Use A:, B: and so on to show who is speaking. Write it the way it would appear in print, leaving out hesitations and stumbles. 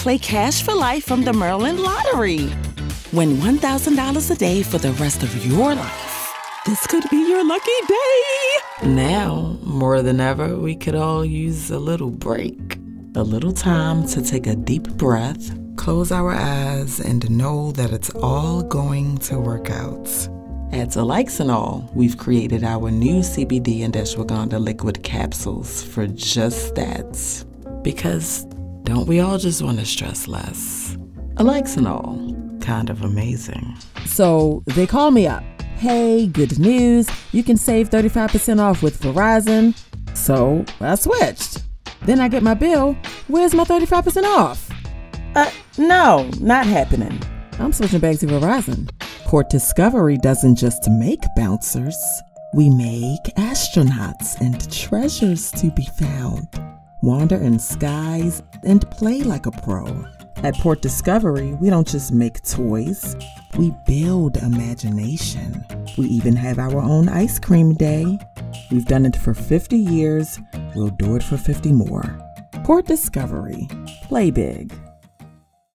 A: play Cash for Life from the Maryland Lottery. Win $1,000 a day for the rest of your life. This could be your lucky day. Now, more than ever, we could all use a little break. A little time to take a deep breath, close our eyes, and know that it's all going to work out. At Alixinol, we've created our new CBD and ashwagandha liquid capsules for just that. Because don't we all just want to stress less? Alixinol, kind of amazing.
B: So they call me up. Hey, good news. You can save 35% off with Verizon. So I switched. Then I get my bill. Where's my 35% off?
A: No, not happening.
B: I'm switching back to Verizon. Port Discovery doesn't just make bouncers. We make astronauts and treasures to be found. Wander in skies and play like a pro. At Port Discovery, we don't just make toys. We build imagination. We even have our own ice cream day. We've done it for 50 years. We'll do it for 50 more. Port Discovery. Play big.